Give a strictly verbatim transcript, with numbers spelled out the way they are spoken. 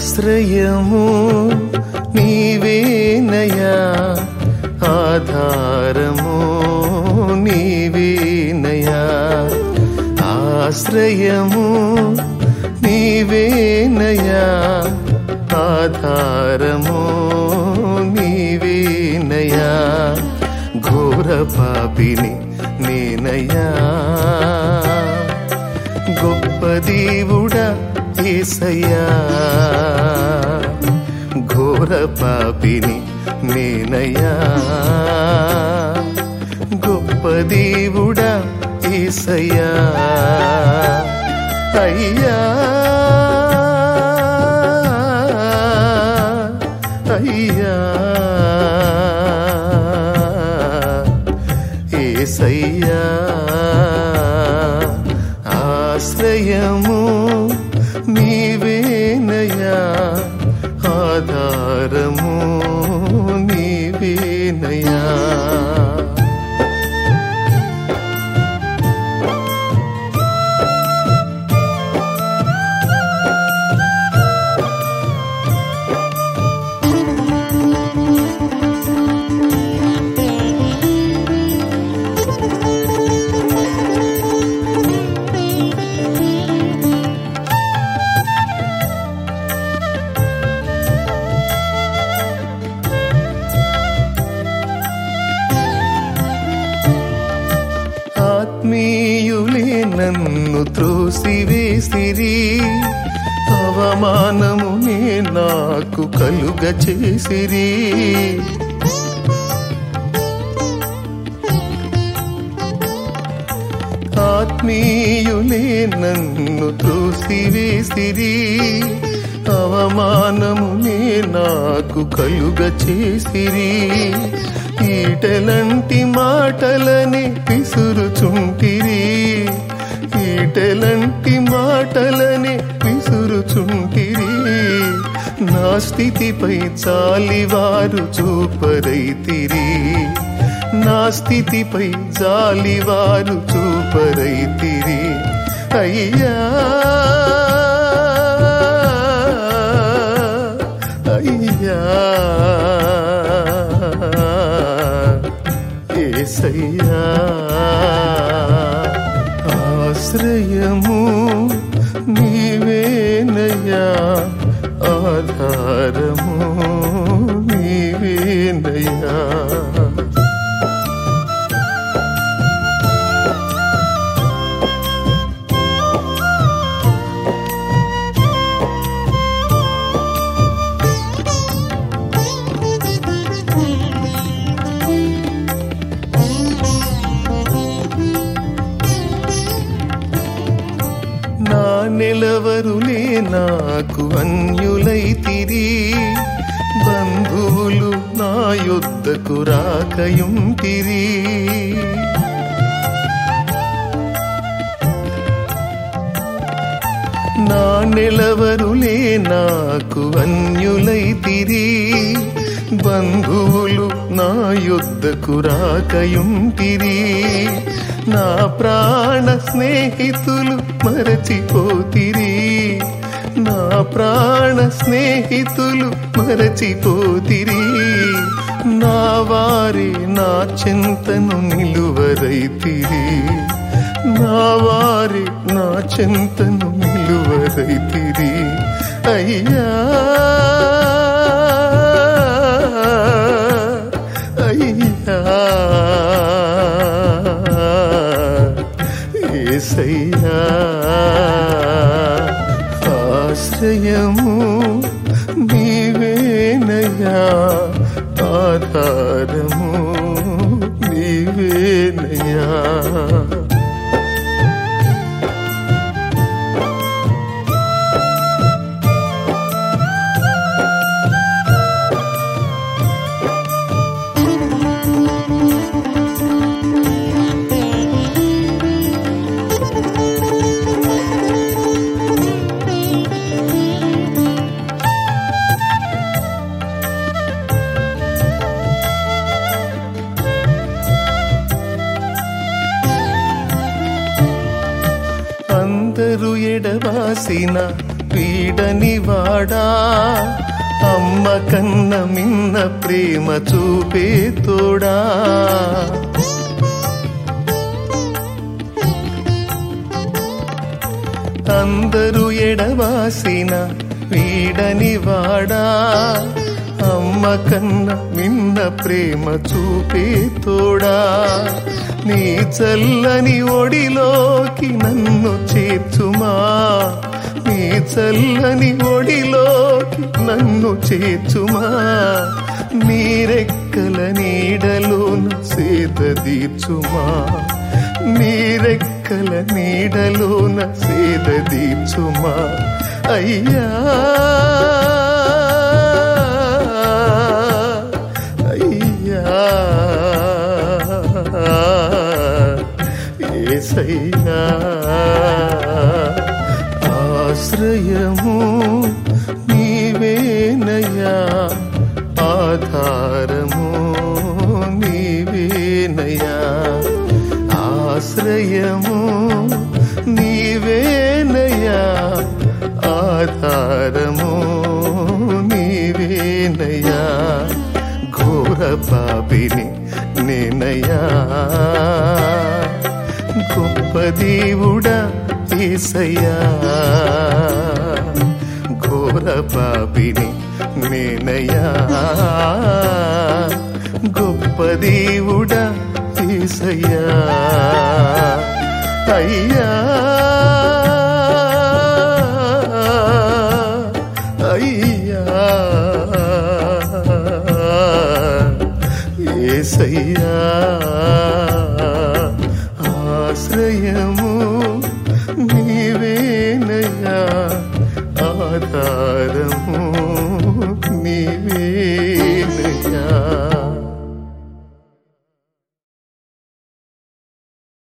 ఆశ్రయము నీవేనయా, ఆధారము నీవేనయా. ఆశ్రయము నీవేనయా, ఆధారము నీవేనయా. ఘోర పాపిని నేనయ్యా, గొప్ప దేవుడా యేసయ్యా. ఘోర పాపిని నేనయ్యా, గొప్ప దేవుడా యేసయ్యా. అయ్యా అయ్యా యేసయ్యా. ఆశ్రయము నీవేనయా, ఆధారము నీవేనయా. ఆత్మీయులే నన్ను త్రోసివేసిరి, అవమానమునే నాకు కలుగ చేసిరి. ఆత్మీయులే నన్ను త్రోసివేసిరి, అవమానమునే నాకు కలుగ చేసిరి. ఈటెలంటి మాటలని విసురుచుంటిరి, ఈటెలంటి మాటలని విసురుచుంటిరి. నా స్థితిపై జాలివారు చూపరైతిరి, నా స్థితిపై జాలివారు చూపరైతిరి. అయ్యా అయ్యా యేసయ్యా. ఆశ్రయము నీవేనయా, ఆధారము నీవేనయా. నా నెలవరులే నాకు అన్యులైతిరి, బంధువులు నా యొద్దకు రాకయుంటిరి. నా నెలవరులే నాకు అన్యులైతిరి, బంధువులు నా యొద్దకు రాకయుంటిరి. నా ప్రాణ స్నేహితులు మరచిపోతిరి, నా ప్రాణ స్నేహితులు మరచిపోతిరి. నా వారి నా చింతను నిలువరైతిరి, నా వారి నా చింతను నిలువరైతిరి. అయ్యా అయ్యా యేసయ్యా. ఆశ్రయము నీవేనయా, ఆధారము నీవేనయా. అందరూ ఎడబాసిన వీడని వాడా అమ్మ కన్న మిన్న ప్రేమ చూపే తోడా అందరూ ఎడవాసిన వీడని వాడా అమ్మ కన్న మిన్న ప్రేమ చూపే తోడా నీ చల్లని ఒడిలోకి నన్ను చేర్చుమా నీ చల్లని ఒడిలోకి నన్ను చేర్చుమా నీరెక్కల నీడలోన సేద తీర్చుమా నీరెక్కల నీడలోన సేద తీర్చుమా అయ్యా అయ్యా యేసయ్యా ఆశ్రయము నీవేనయ్యా ఆధారము నీవేనయ్యా ఆశ్రయము నీవేనయ్యా ఆధారము నీవేనయ్యా ఘోర పాపిని నేనయ్యా గొప్ప దేవుడా యేసయ్యా ఘోర పాపిని నేనయ్యా గొప్ప దేవుడా యేసయ్యా అయ్యా అయ్యా యేసయ్యా ఆశ్రయము నీవేనయ్యా ఆధారం